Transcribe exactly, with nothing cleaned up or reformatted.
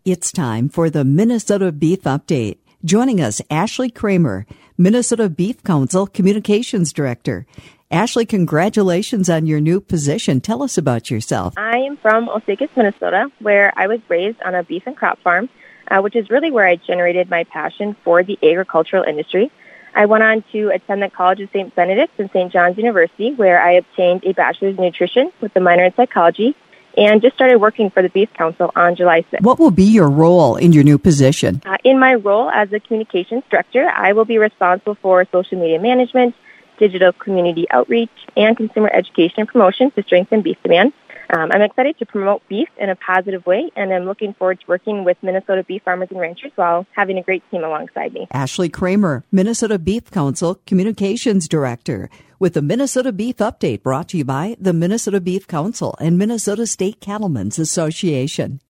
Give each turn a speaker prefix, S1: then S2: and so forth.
S1: It's time for the Minnesota Beef Update. Joining us, Ashley Kramer, Minnesota Beef Council Communications Director. Ashley, congratulations on your new position. Tell us about yourself.
S2: I am from Osakis, Minnesota, where I was raised on a beef and crop farm, uh, which is really where I generated my passion for the agricultural industry. I went on to attend the College of Saint Benedict and Saint John's University, where I obtained a bachelor's in nutrition with a minor in psychology, and just started working for the Beef Council on July sixth.
S1: What will be your role in your new position?
S2: Uh, in my role as a communications director, I will be responsible for social media management, digital community outreach, and consumer education and promotion to strengthen beef demand. Um, I'm excited to promote beef in a positive way, and I'm looking forward to working with Minnesota beef farmers and ranchers while having a great team alongside me.
S1: Ashley Kramer, Minnesota Beef Council Communications Director, with the Minnesota Beef Update brought to you by the Minnesota Beef Council and Minnesota State Cattlemen's Association.